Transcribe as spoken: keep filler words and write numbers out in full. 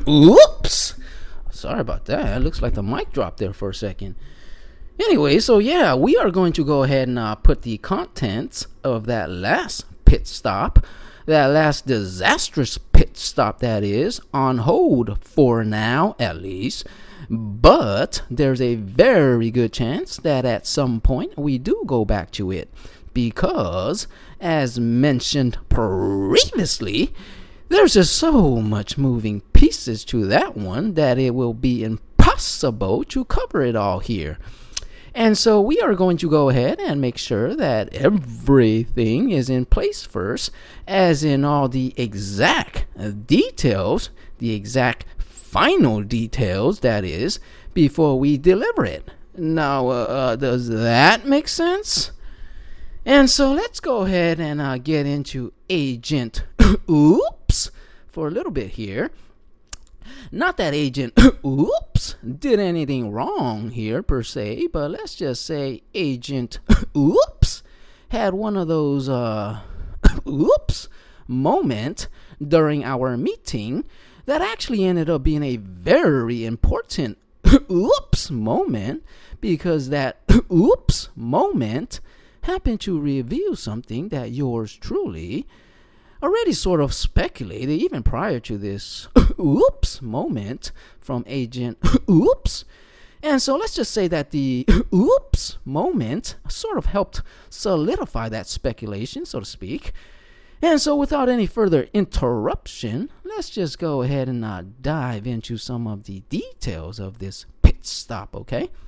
Oops. Sorry about that. It looks like the mic dropped there for a second. Anyway, so yeah, we are going to go ahead and uh, put the contents of that last pit stop, that last disastrous pit stop that is, on hold for now at least. But there's a very good chance that at some point we do go back to it. Because, as mentioned previously, there's just so much moving pieces to that one that it will be impossible to cover it all here. And so we are going to go ahead and make sure that everything is in place first, as in all the exact details, the exact final details, that is, before we deliver it. Now, uh, uh, does that make sense? And so let's go ahead and uh, get into Agent Oops for a little bit here. Not that Agent Oops did anything wrong here per se, but let's just say Agent Oops had one of those uh, oops moment during our meeting that actually ended up being a very important oops moment, because that oops moment happened to reveal something that yours truly already sort of speculated even prior to this oops moment from Agent Oops. And so let's just say that the oops moment sort of helped solidify that speculation, so to speak. And so without any further interruption, let's just go ahead and uh, dive into some of the details of this pit stop, okay?